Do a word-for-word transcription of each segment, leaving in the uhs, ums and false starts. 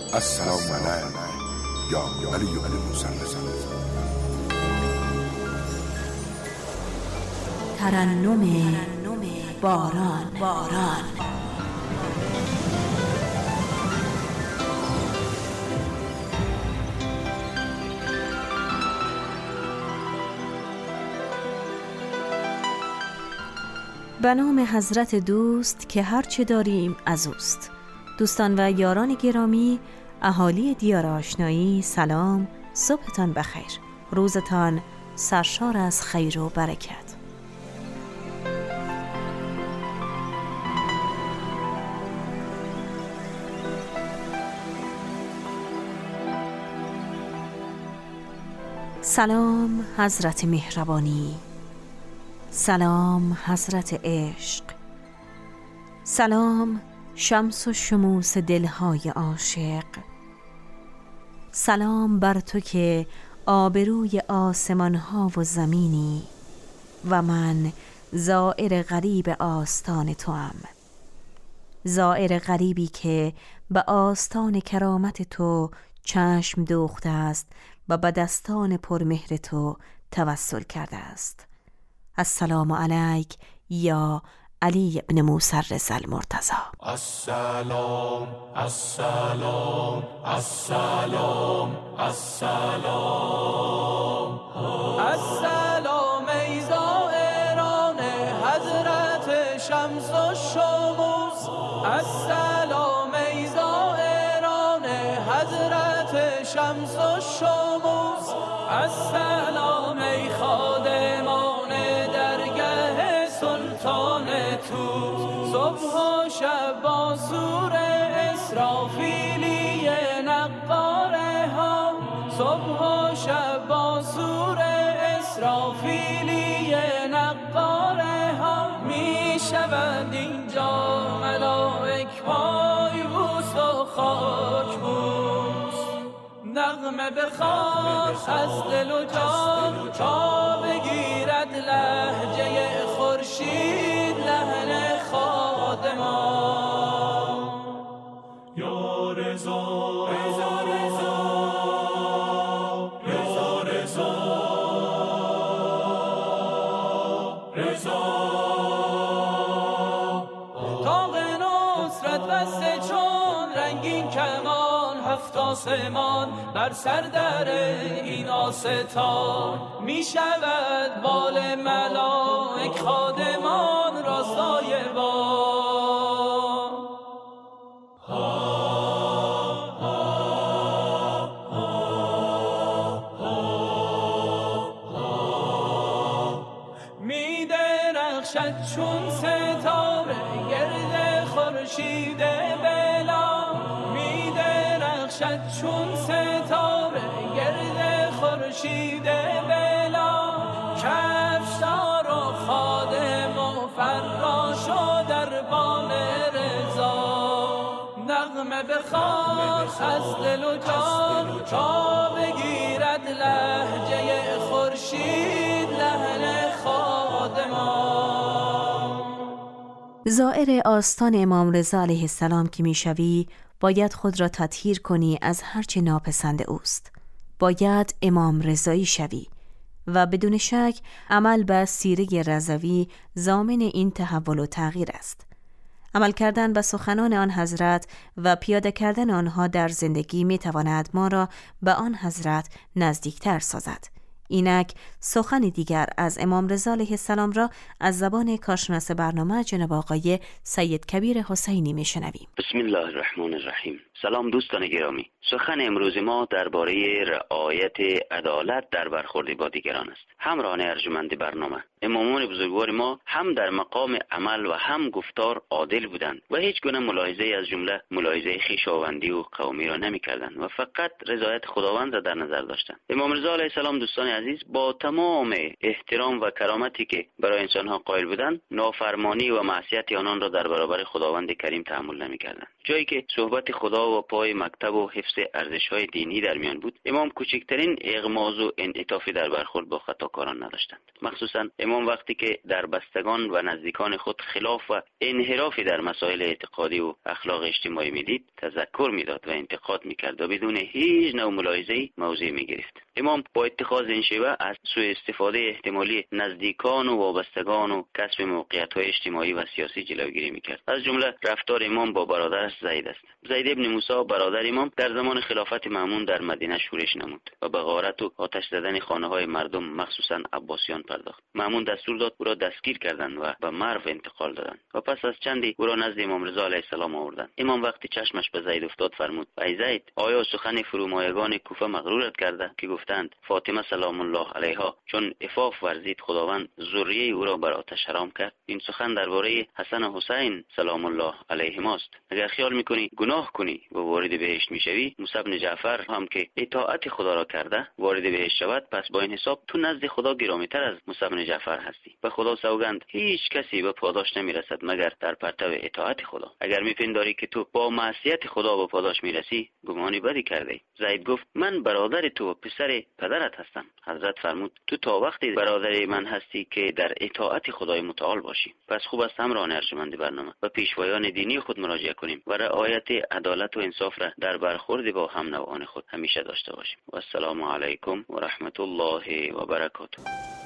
السلام علیک یا علی بن موسی الرضا. ترنم باران باران به نام حضرت دوست که هرچه داریم از اوست. دوستان و یاران گرامی، اهالی دیار آشنایی، سلام، صبحتان بخیر، روزتان سرشار از خیر و برکت. سلام حضرت مهربانی، سلام حضرت عشق، سلام شمس و شموس دلهای عاشق، سلام بر تو که آبروی آسمانها و زمینی و من زائر غریب آستان توام، زائر غریبی که به آستان کرامت تو چشم دوخته است و به دستان پرمهر تو توسل کرده است. السلام علیک یا علی بن موسی الرضا المرتضی. السلام السلام السلام السلام السلام ای زائران حضرت شمس و شموس، السلام ای زائران حضرت شمس و شموس، السلام ای خادمان درگه سلطان توس، صبح و شب با سور اسرافیلی نقاره ها، صبح و شب با سور اسرافیلی نقاره ها، می شود اینجا ملائک پای بوس و خاک بوس، نغمه بخواست از دل و جان تا بگیرد لهجه خورشید لحن خادمان. یا رضا رضا رضا یا رضا رضا، تاق نصرت بسته چون رنگین کمان، هفت آسمان بر سر در این آستان، می شود بال ملائک خادمان را سایبان. می درخشد چون ستاره گرد خورشید بلا، می درخشد چون ستاره گرد خورشید بلا، کفشدار و خادم و فراش و دربان رضا، نغمه بخواست از دل و جان تا بگیرد لهجه خورشید لحن خادمان. زائر آستان امام رضا علیه السلام که میشوی، باید خود را تطهیر کنی از هرچه ناپسند اوست. باید امام رضایی شوی و بدون شک عمل به سیره رضوی ضامن این تحول و تغییر است. عمل کردن به سخنان آن حضرت و پیاده کردن آنها در زندگی می تواند ما را به آن حضرت نزدیکتر سازد. اینک سخن دیگر از امام رضا علیه السلام را از زبان کارشناس برنامه جناب آقای سید کبیر حسینی میشنویم. بسم الله الرحمن الرحیم. سلام دوستان گرامی. سخن امروز ما درباره رعایت عدالت در برخورد با دیگران است. همراهان ارجمند برنامه، امامان بزرگوار ما هم در مقام عمل و هم گفتار عادل بودند و هیچ گونه ملاحظه از جمله ملاحظه خویشاوندی و قومی را نمی‌کردند و فقط رضایت خداوند را در نظر داشتند. امام رضا علیه السلام دوستان عزیز با تمام احترام و کرامتی که برای انسان‌ها قائل بودند، نافرمانی و معصیت آنان را در برابر خداوند کریم تحمل نمی‌کردند. جایی که صحبت خدا و پای مکتب و حفظ ارزش‌های دینی در میان بود، امام کوچکترین اغماض و انعطافی در برخورد با خطاکاران نداشتند. مخصوصا امام وقتی که در بستگان و نزدیکان خود خلاف و انحرافی در مسائل اعتقادی و اخلاق اجتماعی میدید تذکر میداد و انتقاد میکرد و بدون هیچ نوع ملاحظه‌ای موضع میگرفت. امام با اتخاذ این شیوه از سوء استفاده احتمالی نزدیکان و وابستگان و کسب موقعیت‌های اجتماعی و سیاسی جلوگیری میکرد. از جمله رفتار امام با برادرش زید است. زید ابن موسی برادر امام در زمان خلافت مأمون در مدینه شورش نمود و به غارت و آتش زدن خانه‌های مردم مخصوصا عباسیان پرداخت. مأمون دستور داد او را دستگیر کردند و به مرو انتقال دادند و پس از چندی او را نزد امام رضا علیه السلام آوردند. امام وقتی چشمش به زید افتاد فرمود: ای زید، آیا سخن فرومایگان کوفه مغرورت کرده که گفتند فاطمه سلام الله علیها چون عفاف ورزید خداوند ذریه او را بر آتش حرام کرد؟ این سخن درباره حسن و حسین سلام الله علیهما است. اگر خیال میکنی گناه کنی و وارد بهشت میشوی، موسی بن جعفر هم که اطاعت خدا را کرده وارد بهشت شود، پس با این حساب تو نزد خدا گرامی‌تر از موسی بن جعفر هستی. به خدا سوگند هیچ کسی به پاداش نمیرسد مگر در پرتو اطاعت خدا. اگر میپنداری که تو با معصیت خدا به پاداش میرسی، گمانی بدی کرده. زید گفت: من برادر تو و پسر پدرت هستم. حضرت فرمود: تو تا وقتی برادر من هستی که در اطاعت خدای متعال باشی. پس خوب است همراهان ارجمند برنامه و پیشوایان دینی خود مراجعه کنیم و رعایت عدالت و انصاف را در برخورد با هم نوعان خود همیشه داشته باشیم. و السلام علیکم و رحمت الله و برکاته.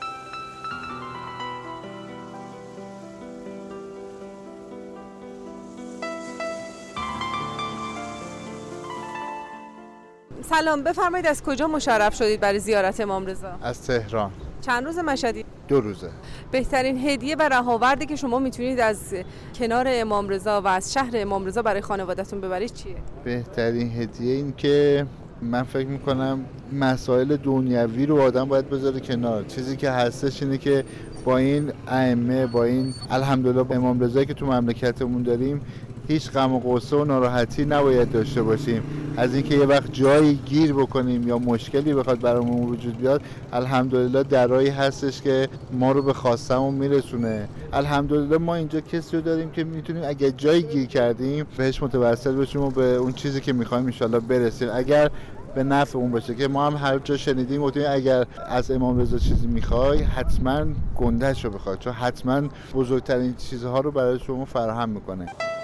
سلام، بفرمایید از کجا مشرف شدید برای زیارت امام رضا؟ از تهران. چند روز مشهدی؟ دو روزه. بهترین هدیه و رهاوردی که شما میتونید از کنار امام رضا و از شهر امام رضا برای خانواده‌تون ببرید چیه؟ بهترین هدیه این که من فکر میکنم مسائل دنیوی رو آدم باید بذاره کنار. چیزی که هستش اینه که با این ائمه، با این الحمدلله امام رضایی که تو مملکتمون داریم، هیچ غم و غصه و ناراحتی نباید داشته باشیم. از اینکه یه وقت جایی گیر بکنیم یا مشکلی بخواد برامون وجود بیاد، الحمدلله درایی هستش که ما رو به خواستمون میرسونه. الحمدلله ما اینجا کسی رو داریم که میتونیم اگه جایی گیر کردیم بهش متوسل بشیم و به اون چیزی که میخوایم ان شاءالله برسیم، اگر به نفع اون باشه. که ما هم هر جا شنیدیم گفتیم اگر از امام رضا چیزی میخوای حتما گنده‌ش رو بخواد، چون حتما بزرگترین چیزها رو برای شما فراهم میکنه.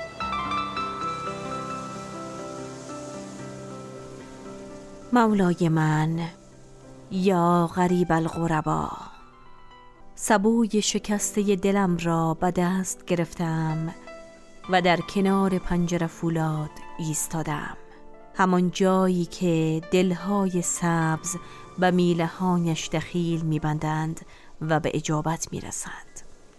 مولای من یا غریب الغربا، سبوی شکسته دلم را به دست گرفتم و در کنار پنجره فولاد ایستادم، همان جایی که دلهای سبز به میلهانش دخیل میبندند و به اجابت میرسند.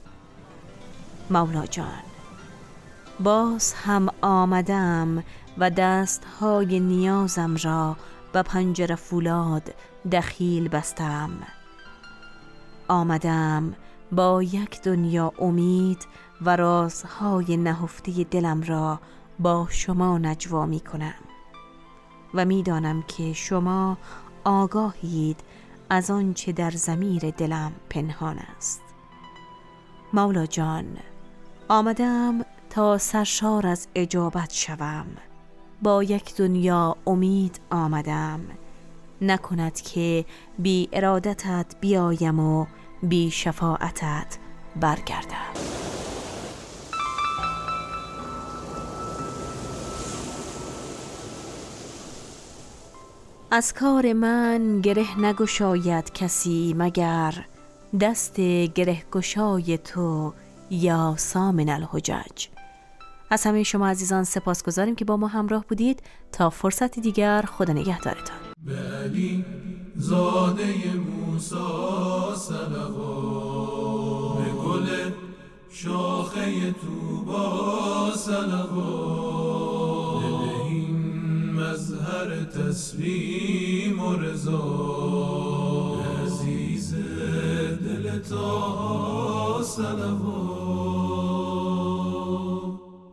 مولا جان، باز هم آمدم و دستهای نیازم را به پنجره فولاد دخیل بستم. آمدم با یک دنیا امید و رازهای نهفته دلم را با شما نجوا می کنم و می دانم که شما آگاهید از آنچه در ضمیر دلم پنهان است. مولا جان، آمدم تا سرشار از اجابت شوم. با یک دنیا امید آمدم، نکند که بی ارادتت بیایم و بی شفاعتت برگردم. از کار من گره نگشاید کسی مگر دست گره گشای تو یا سامن الحجج. از همه شما عزیزان سپاسگزاریم که با ما همراه بودید. تا فرصت دیگر، خدا نگهدارتان. به علی زاده موسی صلوات، به گل شاخه طوبی صلوات، به این مظهر تسلیم و رضا، عزیز دل طه صلوات.